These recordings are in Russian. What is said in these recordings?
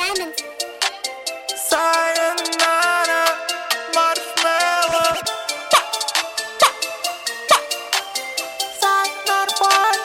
Diamonds. Sayonara, marshmallow. Sayonara boy.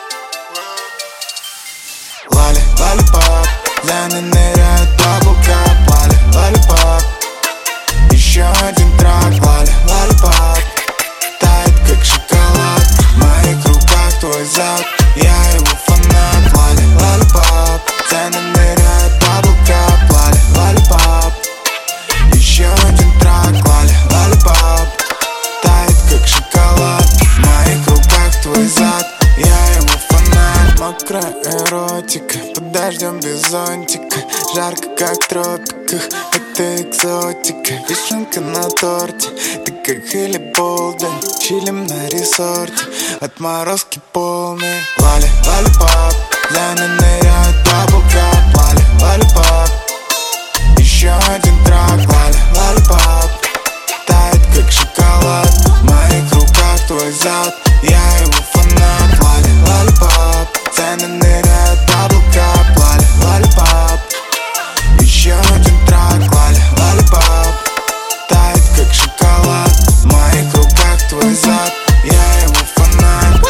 Лали, лалипап, Лены ныряют в облака. Лали, лалипап, еще один трак. Лали, лалипап, тает как шоколад. В моих руках твой зад, я его фанат. Лали, лалипап, Лены ныряют в облака. Лали, лалипап, еще один трак. Лали, лалипап, тает как шоколад. В моих руках твой зад, я его фанат. Мокрая эротика, под дождем без зонтика. Жарко как в тропиках, это экзотика. Вишенка на торте, ты как Хелли Болден. Чилим на ресорте, отморозки полные. Лали, лалипап, Лены ныряют в облака. Лали, лалипап, еще один трак. Лали, лалипап, тает как шоколад. В моих руках твой зад, я его фанат. Лали, лалипап, цены ныряют в облака. Лали, лалипап, еще один трак. Лали, лалипап, тает как шоколад. В моих руках твой зад, я его фанат.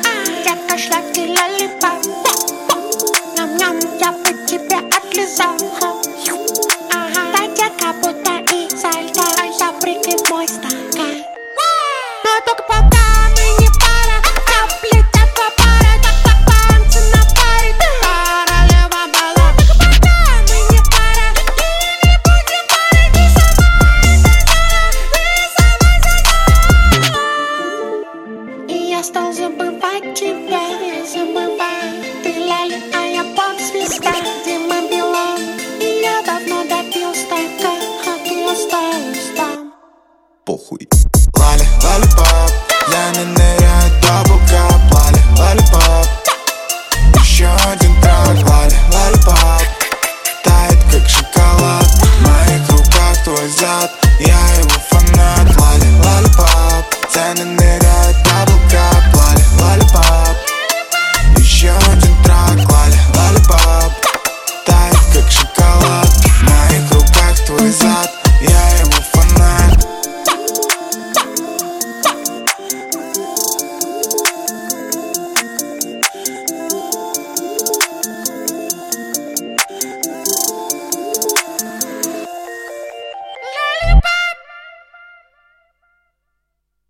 Я как сладкий лолипоп. Ням-ням, я бы тебя отлизал.